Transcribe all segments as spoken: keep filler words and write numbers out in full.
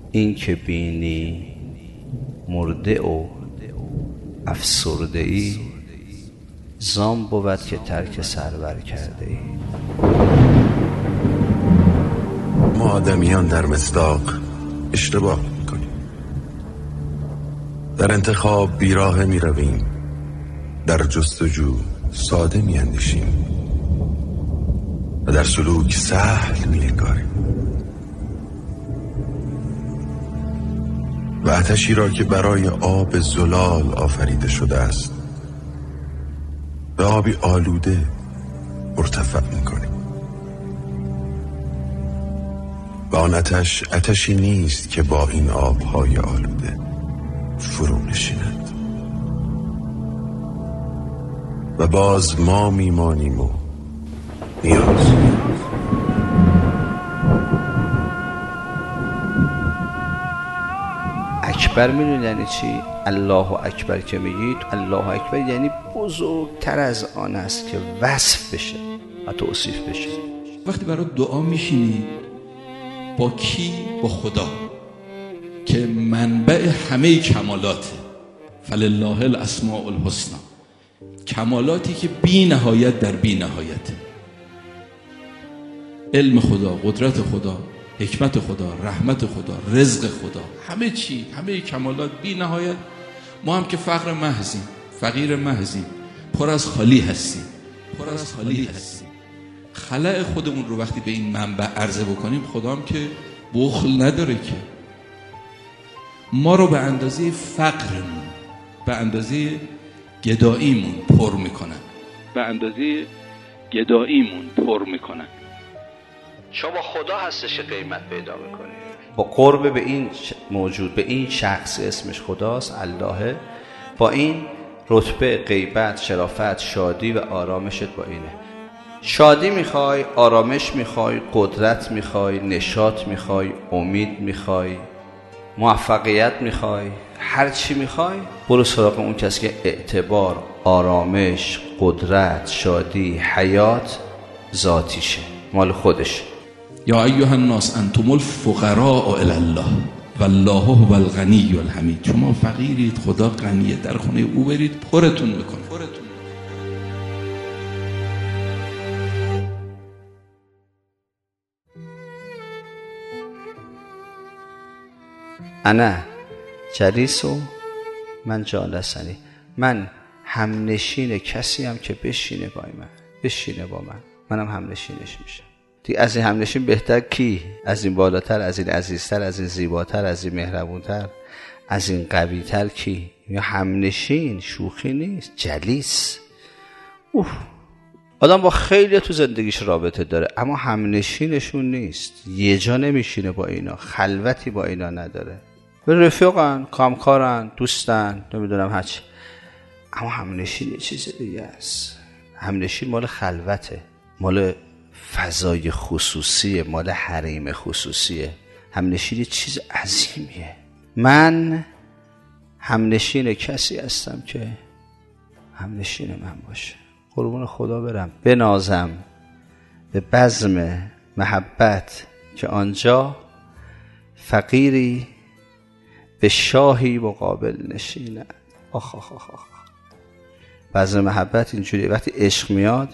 این که بینی مرده و افسرده ای، زان بود که ترک سرور کرده ای. ما آدمیان در مصداق اشتباه میکنیم، در انتخاب بیراه میرویم، در جستجو ساده میاندیشیم و در سلوک سهل می‌نگاریم. و آتشی را که برای آب زلال آفریده شده است به آبی آلوده مرتفع می‌کنیم. و آن آتش آتشی نیست که با این آب‌های آلوده فرو نشیند. و باز ما میمانیم و نیاز. اکبر میدونی یعنی چی؟ الله اکبر که میگید، الله اکبر یعنی بزرگتر از آن است که وصف بشه و توصیف بشه. وقتی برای دعا میشینی با کی؟ با خدا که منبع همه کمالاته. فلله الاسماء الحسنی، کمالاتی که بی نهایت در بی نهایته. علم خدا، قدرت خدا، حکمت خدا، رحمت خدا، رزق خدا، همه چی، همه کمالات بی نهایت. ما هم که فقر محضیم، فقیر محضیم، پر از خالی هستیم، پر از خالی هستیم. خلأ خودمون رو وقتی به این منبع عرضه بکنیم، خدا هم که بخل نداره که ما رو به اندازه فقرمون، به اندازه گداییمون پر میکنن، به اندازه گداییمون پر میکنن. شما خدا هستش که قیمت پیدا میکنی. با قرب به این موجود، به این شخص اسمش خداست، اللهه، با این رتبه غیبت، شرافت، شادی و آرامشت با اینه. شادی میخوای، آرامش میخوای، قدرت میخوای، نشاط میخوای، امید میخوای، موفقیت میخوای، هر چی میخوای برو سراغ اون کسی که اعتبار، آرامش، قدرت، شادی، حیات ذاتیشه، مال خودشه. یا ایها الناس انتم الفقراء الی الله والله هو الغنی الحمید. شما فقیرید، خدا غنیه، در خونه او برید پرتون میکنه. انا جلیسو من جالسنی، من همنشین کسی هم که بشینه با من، بشینه با من، منم همنشینش میشم. دیگه از این همنشین بهتر کی؟ از این بالاتر، از این عزیزتر، از این زیباتر، از این مهربونتر، از این قویتر کی؟ یا همنشین شوخی نیست، جلیس. اوه. آدم با خیلی تو زندگیش رابطه داره اما همنشینشون نیست، یه جا نمیشینه با اینا، خلوتی با اینا نداره. به رفیقن، کامکارن، دوستن، نمیدونم هرچی، اما همنشین یه چیز دیگه است. همنشین مال خلوته، مال فضای خصوصیه، مال حریم خصوصیه. همنشین یه چیز عظیمیه. من همنشین کسی هستم که همنشین من باشه. قربون خدا برم، بنازم به بزم محبت که آنجا فقیری به شاهی مقابل نشیند. آخ آخ آخ آخ. بزم محبت اینجوری وقتی عشق میاد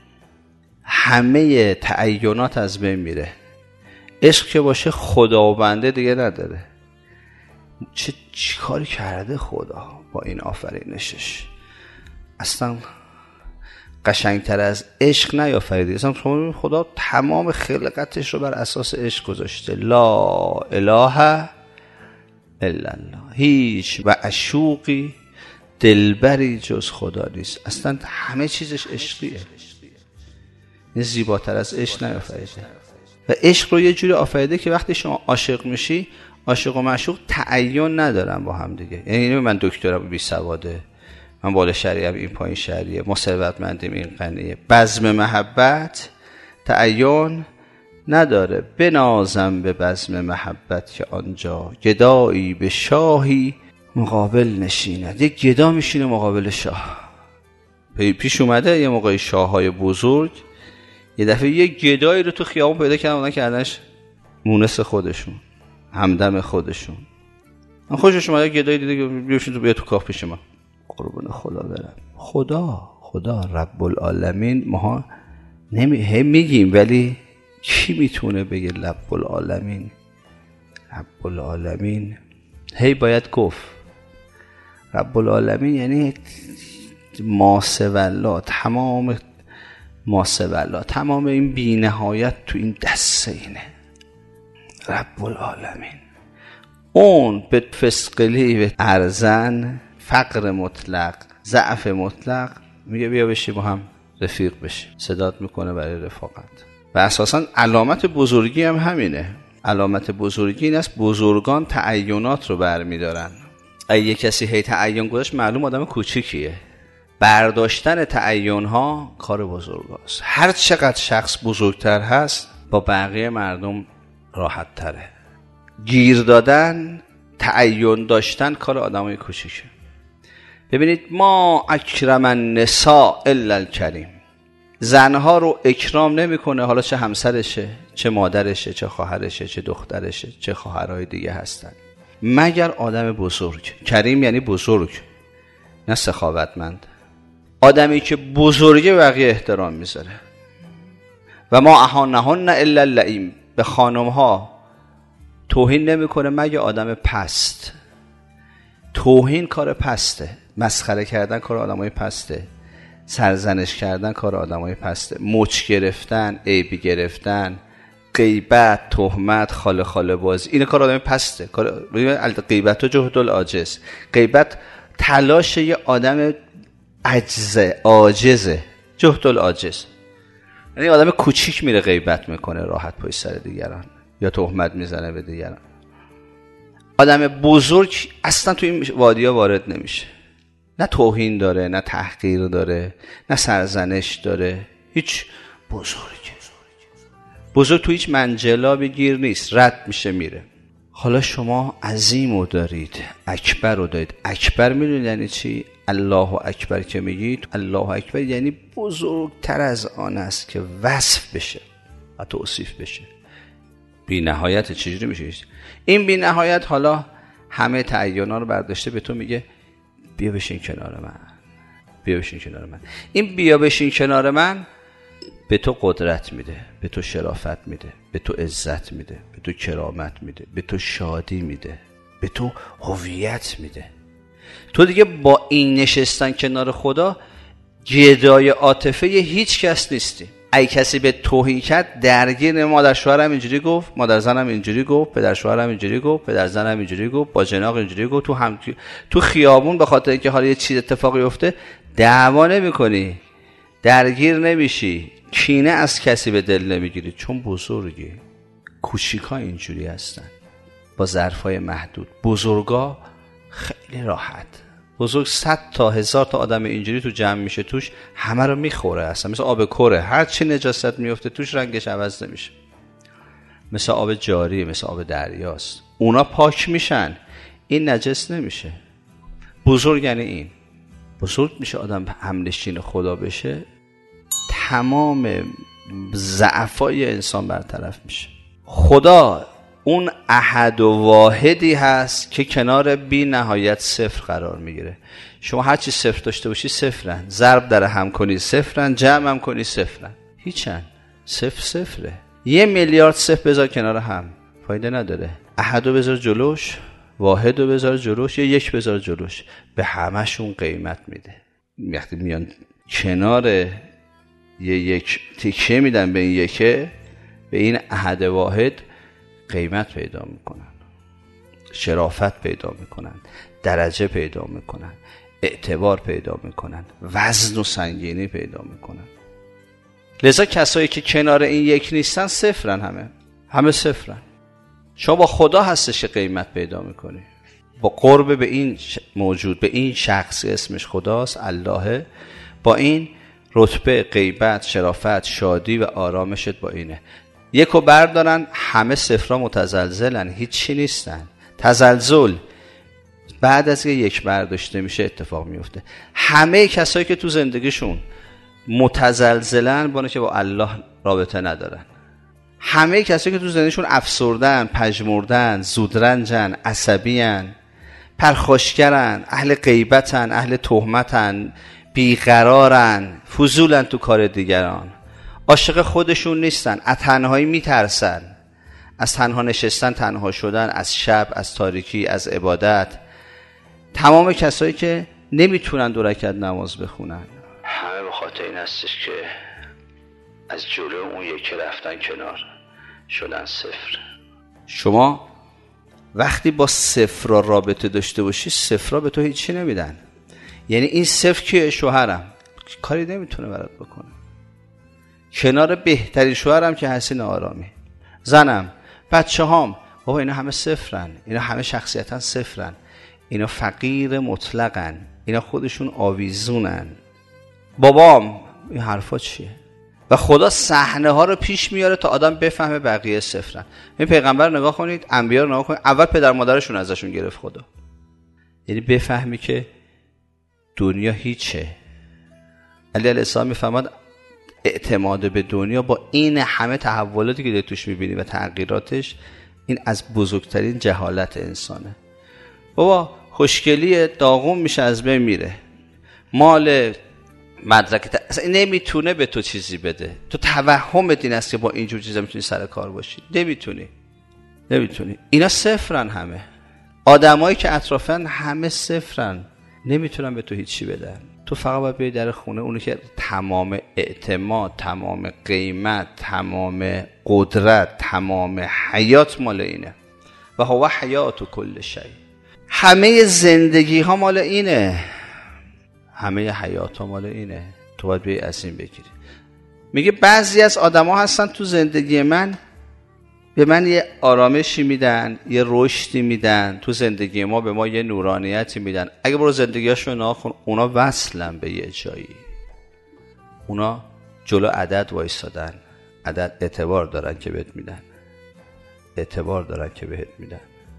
همه تعینات از بین میره. عشق که باشه خدا و بنده دیگه نداره. چه چیکاری کرده خدا با این آفرینشش؟ اصلا قشنگتر از عشق نیافریده. اصلا خدا تمام خلقتش رو بر اساس عشق گذاشته. لا اله الا الله. هیچ و عشوقی دلبری جز خدا نیست. اصلا همه چیزش عشقیه. این زیباتر از عشق نیافریده. و عشق رو یه جوری آفریده که وقتی شما عاشق میشی، عاشق و معشوق تعین ندارن با هم دیگه. یعنی من دکترم بی سواده، من بالا شریعه این پایین شریعه، ما ثروتمندیم این غنیه. بزم محبت تعین نداره. بنازم به بزم محبت که آنجا گدایی به شاهی مقابل نشیند. یک گدا میشینه مقابل شاه. پیش اومده یه موقعی شاههای بزرگ یه دفعه یه گدایی رو تو خیابون پیدا کردن، اونا کردنش مونس خودشون. همدم خودشون. من خوشش اومد گدایی دیده که بیوشین تو بیا تو کاخ پیش ما. قربون خدا برم. خدا خدا رب العالمین ما نمی هم میگیم ولی کی میتونه بگه رب العالمین؟ رب العالمین هی باید گفت رب العالمین یعنی ماسولا، تمام ماسولا، تمام این بی نهایت تو این دسته اینه رب العالمین. اون به فسقلی به ارزن، فقر مطلق، ضعف مطلق، میگه بیا بشی با هم رفیق بشی، صدات میکنه برای رفاقت. و اساسا علامت بزرگی هم همینه. علامت بزرگی این است بزرگان تعینات رو برمیدارن. اگه کسی هی تعین گذاشت معلوم آدم کوچیکیه. برداشتن تعین ها کار بزرگاست. هر چقدر شخص بزرگتر هست با بقیه مردم راحت تره. گیر دادن، تعین داشتن کار آدمای کوچیکه. ببینید ما اکرم النساء الا الکریم، زنها رو اکرام نمیکنه، حالا چه همسرشه، چه مادرشه، چه خواهرشه، چه دخترشه، چه خواهرای دیگه هستن، مگر آدم بزرگ. کریم یعنی بزرگ، نه سخاوتمند. آدمی که بزرگه بقیه احترام میذاره. و ما اهانهن الا اللئیم، به خانمها توهین نمیکنه مگر آدم پست. توهین کار پسته، مسخره کردن کار آدمای پسته، سرزنش کردن کار آدمای پسته، مچ گرفتن، عیب گرفتن، غیبت، تهمت، خاله خاله بازی، این کار آدم پسته. کار غیبت و جهد العاجز. غیبت تلاش یه آدم عجزه، عاجزه، جهد العاجز. یعنی آدم کوچیک میره غیبت میکنه راحت پشت سر دیگران یا تهمت میزنه به دیگران. آدم بزرگ اصلا تو این وادی‌ها وارد نمیشه. نه توهین داره، نه تحقیر داره، نه سرزنش داره. هیچ بزرگه. بزرگ تو هیچ منجلابی گیر نیست، رد میشه میره. حالا شما عظیمو دارید، اکبر رو دارید. اکبر میدونید یعنی چی؟ الله اکبر که میگید، الله اکبر یعنی بزرگتر از آن است که وصف بشه و توصیف بشه. بی نهایت. چجوری میشه این بی نهایت؟ حالا همه تعیینا رو برداشته به تو میگه بیا بشین کنار من، بیا بشین کنار من. این بیا بشین کنار من به تو قدرت میده، به تو شرافت میده، به تو عزت میده، به تو کرامت میده، به تو شادی میده، به تو هویت میده. تو دیگه با این نشستن کنار خدا گدای عاطفه هیچ کس نیستی. ای کسی به توهین کرد درگیر مادر شوهرم اینجوری گفت، مادر زنم اینجوری گفت، پدر شوهرم اینجوری گفت، پدر زنم اینجوری گفت، با جناق اینجوری گفت، تو هم تو خیابون به خاطر اینکه حالا یه چیز اتفاقی افته دعوا نمی‌کنی، درگیر نمیشی، کینه از کسی به دل نمیگیری، چون بزرگی. کوچیکا اینجوری هستن با ظرفای محدود. بزرگا خیلی راحت. بزرگ صد تا هزار تا آدم اینجوری تو جمع میشه توش، همه رو میخوره. اصلا مثل آب کوره، هر چی نجاست میفته توش رنگش عوض نمیشه. مثل آب جاری، مثل آب دریاست. اونا پاک میشن، این نجس نمیشه. بزرگ یعنی این. بزرگ میشه آدم همنشین خدا بشه، تمام ضعفای انسان برطرف میشه. خدا اون احد و واحدی هست که کنار بی نهایت صفر قرار میگیره. شما هر چی صفر داشته باشی صفرن، ضرب در هم کنی صفرن، جمع هم کنی صفرن، هیچن. صفر صفره. یه میلیارد صفر بذار کنار هم فایده نداره. احدو بذار جلوش، واحدو بذار جلوش، یا یک بذار جلوش، به همشون قیمت میده. وقتی میان کنار یه یک تیکه میدن به این یکه، به این احد واحد قیمت پیدا میکنن، شرافت پیدا میکنن، درجه پیدا میکنن، اعتبار پیدا میکنن، وزن و سنگینی پیدا میکنن. لذا کسایی که کنار این یک نیستن صفرن، همه همه صفرن. شما با خدا هستش که قیمت پیدا میکنی، با قرب به این موجود، به این شخص اسمش خداست، اللهه، با این رتبه غیبت، شرافت، شادی و آرامشت با اینه. یکو بردارن همه صفرها متزلزلن، هیچی نیستن. تزلزل بعد از که یک برداشته میشه اتفاق میفته. همه کسایی که تو زندگیشون متزلزلن بانه که با الله رابطه ندارن. همه کسایی که تو زندگیشون افسردن، پژمردن، زودرنجن، عصبیان، پرخاشگرن، اهل غیبتن، اهل تهمتن، بیقرارن، فضولن تو کار دیگران، عاشق خودشون نیستن، از تنهایی میترسن، از تنها نشستن، تنها شدن، از شب، از تاریکی، از عبادت. تمام کسایی که نمیتونن دو رکعت نماز بخونن، همه به خاطر این هستش که از جلو اون یکی رفتن کنار، شدن صفر. شما وقتی با صفر را رابطه داشته باشی، صفر را به تو هیچی نمیدن. یعنی این صفر که شوهرم کاری نمیتونه برات بکنه، کنار بهترین شوهرم که حسین آرامی، زنم، بچه هام، بابا اینا همه صفرن، اینا همه شخصیتاً صفرن، اینا فقیر مطلقن، اینا خودشون آویزونن. بابام، این حرفا چیه؟ و خدا صحنه ها رو پیش میاره تا آدم بفهمه بقیه صفرن. این پیغمبر نگاه کنید، انبیا رو نگاه کنید، اول پدر مادرشون ازشون گرفت خدا. یعنی بفهمی که دنیا هیچه. علی علیه السلام میفهمد اعتماد به دنیا با این همه تحولاتی که توش میبینی و تغییراتش، این از بزرگترین جهالت انسانه. بابا خوشگلی داغون میشه، از بین میره، مال مدرک اصلا نمیتونه به تو چیزی بده. تو توهم دین است که با اینجور چیزا میتونی سر کار باشی، نمیتونی نمیتونی اینا صفرن. همه آدمایی که اطرافن همه صفرن، نمیتونن به تو هیچی بدن. تو فقط باید بیای در خونه اونو که تمام اعتماد، تمام قیمت، تمام قدرت، تمام حیات مال اینه. و هو حیات و کل شی، همه زندگی ها مال اینه، همه حیات ها مال اینه. تو باید بیای از این بگیری. میگه بعضی از آدم ها هستن تو زندگی من به من یه آرامشی میدن، یه رشدی میدن، تو زندگی ما به ما یه نورانیتی میدن. اگه برو زندگیاشو ناخون، اونا وصلن به یه جایی، اونا جلو عدد وایسادن، عدد اعتبار دارن که بهت میدن، اعتبار دارن که بهت میدن.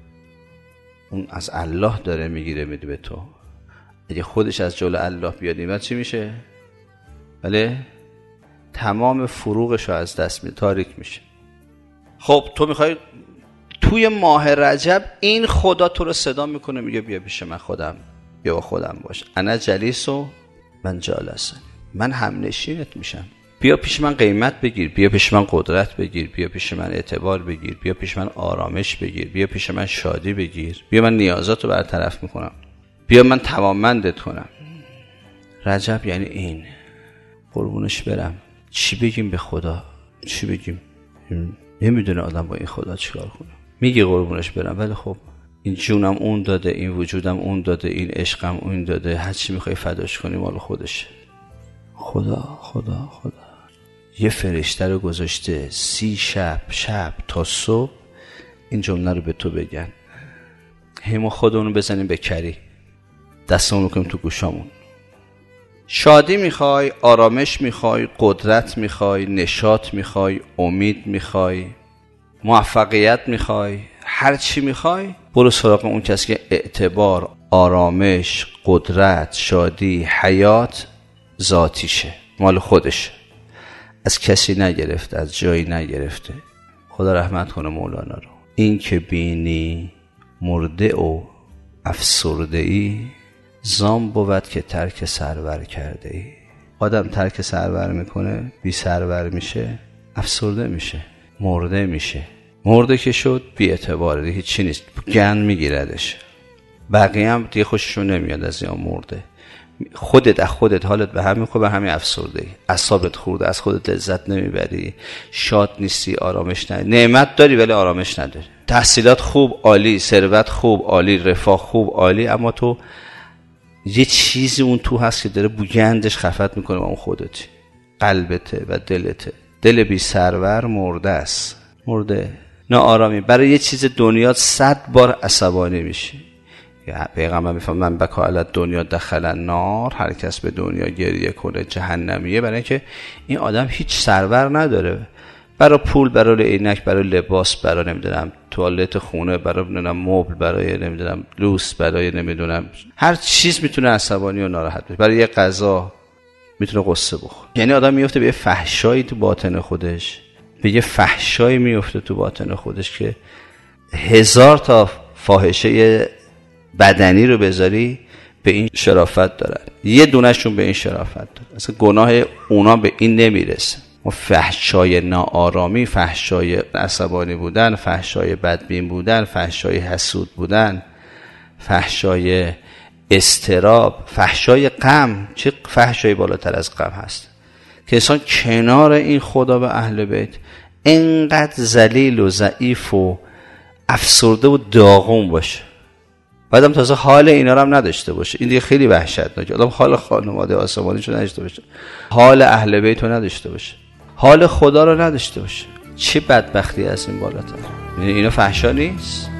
اون از الله داره میگیره میده به تو. اگه خودش از جلو الله بیاد نیمت چی میشه؟ بله، تمام فروغشو از دست می تاریک میشه. خب تو میخوای توی ماه رجب این خدا تو رو صدا میکنه، میگه بیا پیش من، خودم بیا با خودم باش، انا جلیس و من جالسنی، من هم نشینت میشم، بیا پیش من قیمت بگیر، بیا پیش من قدرت بگیر، بیا پیش من اعتبار بگیر، بیا پیش من آرامش بگیر، بیا پیش من شادی بگیر، بیا من نیازاتو برطرف میکنم، بیا من توانمندت کنم. رجب یعنی این. قربونش برم، چی بگیم به خدا؟ چی بگیم؟ نمیدونه آدم با این خدا چیکار کنه. میگه قربونش برم، ولی خب این جونم اون داده، این وجودم اون داده، این عشقم اون داده، هر چی میخوای فداش کنی مال خودشه. خدا خدا خدا یه فرشته رو گذاشته سی شب شب تا صبح این جمله رو به تو بگن. همه خودمونو بزنیم به کری، دستمون کنیم تو گوشامون. شادی میخوای، آرامش میخوای، قدرت میخوای، نشاط میخوای، امید میخوای، موفقیت میخوای، هر چی میخوای، برو سراغ اون کسی که اعتبار، آرامش، قدرت، شادی، حیات ذاتیشه، مال خودشه، از کسی نگرفته، از جایی نگرفته. خدا رحمت کنه مولانا رو. این که بینی مرده و افسرده ای، زام بود که ترک سرور کرده ای. آدم ترک سرور میکنه، بی سرور میشه، افسرده میشه، مرده میشه. مرده که شد بی اعتباره، دیگه هیچی نیست، گن میگیردش. بقیه هم دیگه خوششون نمیاد از این مرده. خودت از خودت حالت به همین خوب، به همین افسرده ای، اعصابت خورده، از خودت لذت نمیبری، شاد نیستی، آرامش نداری، نعمت داری ولی آرامش نداری، تحصیلات خوب عالی، ثروت خوب عالی، رفاه خوب عالی، اما تو یه چیزی اون تو هست که داره بوگندش خفت میکنه با اون خودتی، قلبته و دلته. دل بی سرور مرده است، مرده، ناآرامی، برای یه چیز دنیا صد بار عصبانی میشی. پیغمبر میفهمه من بکا علی دنیا دخل النار، هر کس به دنیا گریه کنه جهنمیه. برای اینکه این آدم هیچ سرور نداره، برای پول، برای عینک، برای لباس، برای نمیدونم توالت خونه، برای نمیدونم مبل، برای نمیدونم لوس، برای نمیدونم هر چیز میتونه عصبانی و ناراحت بشه، برای یه غذا میتونه قصه بخوره. یعنی آدم میفته به یه فحشایی تو باطن خودش، به یه فحشایی میفته تو باطن خودش که هزار تا فاحشه بدنی رو بذاری به این شرافت دارن، یه دونهشون به این شرافت داره. اصلا گناه اونا به این نمیرسه. ما فحشای ناآرامی، فحشای عصبانی بودن، فحشای بدبین بودن، فحشای حسود بودن، فحشای اضطراب، فحشای غم، چه فحشای بالاتر از غم هست که انسان کنار این خدا و اهل بیت اینقدر ذلیل و ضعیف و افسرده و داغون باشه، بعدم تازه حال اینا رو هم نداشته باشه. این دیگه خیلی وحشتناکه. آدم حال خانواده آسمانیشو نداشته باشه، حال اهل بیت رو نداشته باشه، حال خدا رو نداشته باشه. چه بدبختی از این بالاتر. اینا فحشا نیست؟